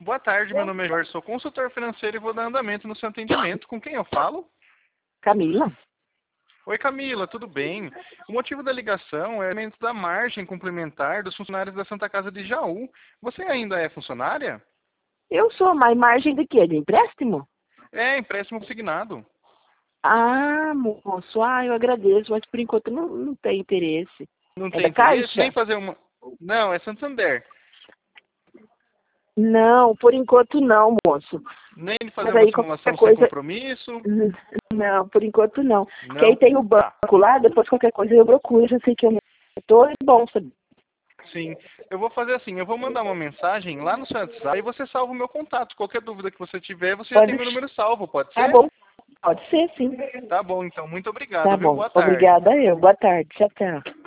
Boa tarde, meu nome é Jorge, sou consultor financeiro e vou dar andamento no seu atendimento. Com quem eu falo? Camila? Oi, Camila, tudo bem? O motivo da ligação é o aumento da margem complementar dos funcionários da Santa Casa de Jaú. Você ainda é funcionária? Eu sou, mas margem de quê? De empréstimo? É, empréstimo consignado. Ah, moço, eu agradeço, mas por enquanto não tem interesse. Não É tem da interesse? Caixa? Nem fazer uma... Não, é Santander. Não, por enquanto não, moço. Nem fazer Mas uma aí qualquer simulação sem coisa... compromisso? Não, por enquanto não. Porque Não? aí tem o Tá. banco lá, depois qualquer coisa eu procuro, já sei que eu não estou, é bom saber. Sim, eu vou fazer assim, eu vou mandar uma mensagem lá no seu WhatsApp e você salva o meu contato. Qualquer dúvida que você tiver, você já tem Pode meu ser. número salvo, pode Tá ser? bom, pode ser sim. Tá bom, então, muito Tá obrigado, viu? bom, Boa tarde. obrigada eu. Boa tarde, tchau, tchau.